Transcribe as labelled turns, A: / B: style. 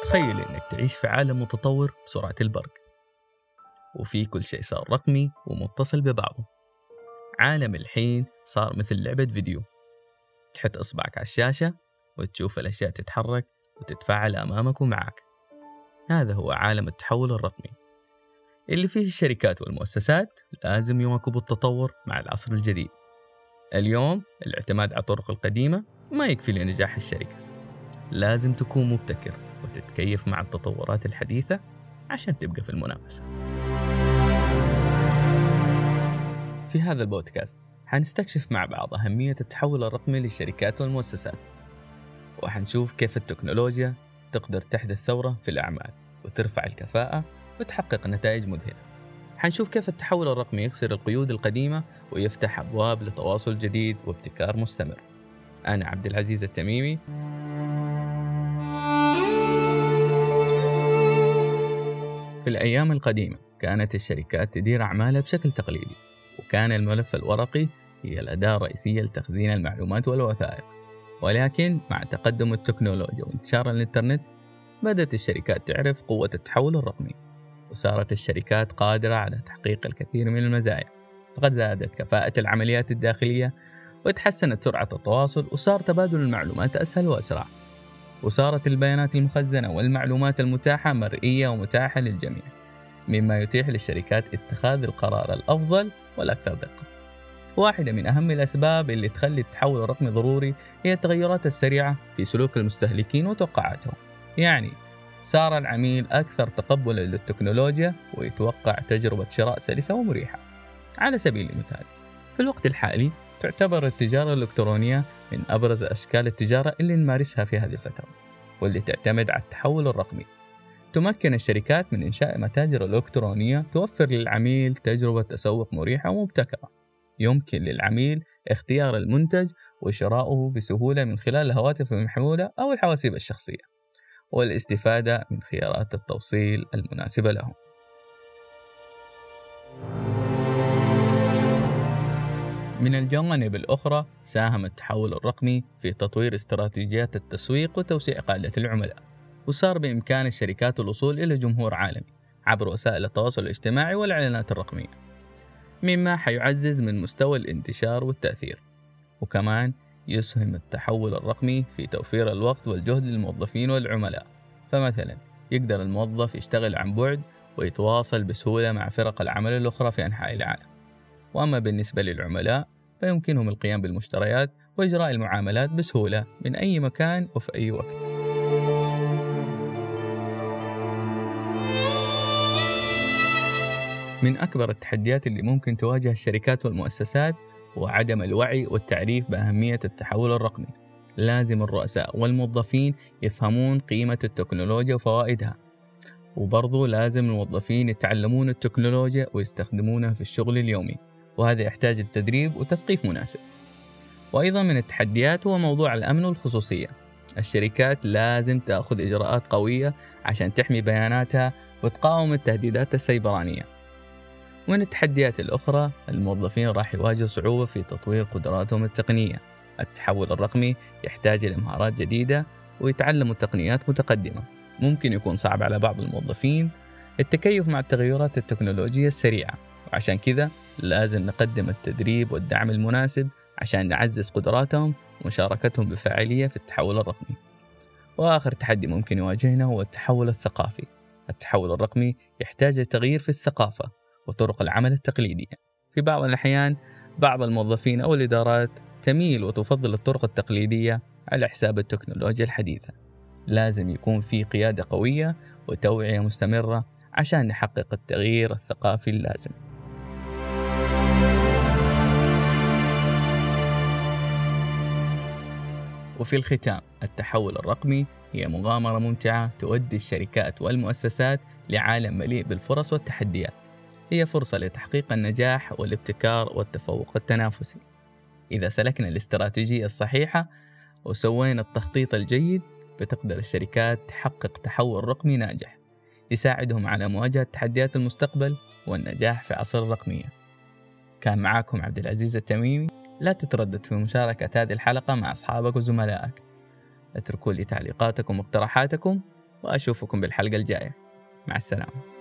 A: تخيل إنك تعيش في عالم متطور بسرعة البرق، وفي كل شيء صار رقمي ومتصل ببعضه. عالم الحين صار مثل لعبة فيديو، تحط إصبعك على الشاشة وتشوف الأشياء تتحرك وتتفاعل أمامك ومعك. هذا هو عالم التحول الرقمي اللي فيه الشركات والمؤسسات لازم يواكبوا التطور مع العصر الجديد. اليوم الاعتماد على الطرق القديمة ما يكفي لنجاح الشركة، لازم تكون مبتكر وتتكيف مع التطورات الحديثة عشان تبقى في المنافسة. في هذا البودكاست حنستكشف مع بعض أهمية التحول الرقمي للشركات والمؤسسات، وحنشوف كيف التكنولوجيا تقدر تحدث ثورة في الأعمال وترفع الكفاءة وتحقق نتائج مذهلة. حنشوف كيف التحول الرقمي يكسر القيود القديمة ويفتح أبواب لتواصل جديد وابتكار مستمر. أنا عبد العزيز التميمي. في الأيام القديمة كانت الشركات تدير أعمالها بشكل تقليدي، وكان الملف الورقي هي الأداة الرئيسية لتخزين المعلومات والوثائق. ولكن مع تقدم التكنولوجيا وانتشار الإنترنت بدأت الشركات تعرف قوة التحول الرقمي، وصارت الشركات قادرة على تحقيق الكثير من المزايا. فقد زادت كفاءة العمليات الداخلية، وتحسنت سرعة التواصل، وصار تبادل المعلومات أسهل وأسرع، وصارت البيانات المخزنة والمعلومات المتاحة مرئية ومتاحة للجميع، مما يتيح للشركات اتخاذ القرار الأفضل والأكثر دقة. واحدة من أهم الأسباب اللي تخلي التحول الرقمي ضروري هي التغيرات السريعة في سلوك المستهلكين وتوقعاتهم. يعني صار العميل أكثر تقبلا للتكنولوجيا ويتوقع تجربة شراء سلسة ومريحة. على سبيل المثال، في الوقت الحالي تعتبر التجارة الإلكترونية من أبرز أشكال التجارة اللي نمارسها في هذه الفترة، واللي تعتمد على التحول الرقمي. تمكن الشركات من إنشاء متاجر إلكترونية توفر للعميل تجربة تسوق مريحة ومبتكرة. يمكن للعميل اختيار المنتج وشراؤه بسهولة من خلال الهواتف المحمولة أو الحواسيب الشخصية، والاستفادة من خيارات التوصيل المناسبة لهم. من الجوانب الأخرى، ساهم التحول الرقمي في تطوير استراتيجيات التسويق وتوسيع قاعدة العملاء، وصار بإمكان الشركات الوصول إلى جمهور عالمي عبر وسائل التواصل الاجتماعي والإعلانات الرقمية، مما حيعزز من مستوى الانتشار والتأثير. وكمان يسهم التحول الرقمي في توفير الوقت والجهد للموظفين والعملاء، فمثلا يقدر الموظف يشتغل عن بعد ويتواصل بسهولة مع فرق العمل الأخرى في أنحاء العالم. وأما بالنسبة للعملاء فيمكنهم القيام بالمشتريات وإجراء المعاملات بسهولة من أي مكان وفي أي وقت. من أكبر التحديات اللي ممكن تواجه الشركات والمؤسسات هو عدم الوعي والتعريف بأهمية التحول الرقمي. لازم الرؤساء والموظفين يفهمون قيمة التكنولوجيا وفوائدها، وبرضو لازم الموظفين يتعلمون التكنولوجيا ويستخدمونها في الشغل اليومي، وهذا يحتاج لتدريب وتثقيف مناسب. وأيضا من التحديات هو موضوع الأمن والخصوصية. الشركات لازم تأخذ إجراءات قوية عشان تحمي بياناتها وتقاوم التهديدات السيبرانية. ومن التحديات الأخرى، الموظفين راح يواجهوا صعوبة في تطوير قدراتهم التقنية. التحول الرقمي يحتاج إلى مهارات جديدة ويتعلموا تقنيات متقدمة. ممكن يكون صعب على بعض الموظفين التكيف مع التغيرات التكنولوجية السريعة، وعشان كذا لازم نقدم التدريب والدعم المناسب عشان نعزز قدراتهم ومشاركتهم بفاعلية في التحول الرقمي. وآخر تحدي ممكن يواجهنا هو التحول الثقافي. التحول الرقمي يحتاج لتغيير في الثقافة وطرق العمل التقليدية. في بعض الأحيان بعض الموظفين أو الإدارات تميل وتفضل الطرق التقليدية على حساب التكنولوجيا الحديثة. لازم يكون في قيادة قوية وتوعية مستمرة عشان نحقق التغيير الثقافي اللازم. وفي الختام، التحول الرقمي هي مغامرة ممتعة تودي الشركات والمؤسسات لعالم مليء بالفرص والتحديات. هي فرصة لتحقيق النجاح والابتكار والتفوق التنافسي. إذا سلكنا الاستراتيجية الصحيحة وسوينا التخطيط الجيد، بتقدر الشركات تحقق تحول رقمي ناجح يساعدهم على مواجهة تحديات المستقبل والنجاح في عصر الرقمية. كان معاكم عبد العزيز التميمي. لا تتردد في مشاركة هذه الحلقة مع أصحابك وزملائك. اتركوا لي تعليقاتكم واقتراحاتكم، وأشوفكم بالحلقة الجاية. مع السلامة.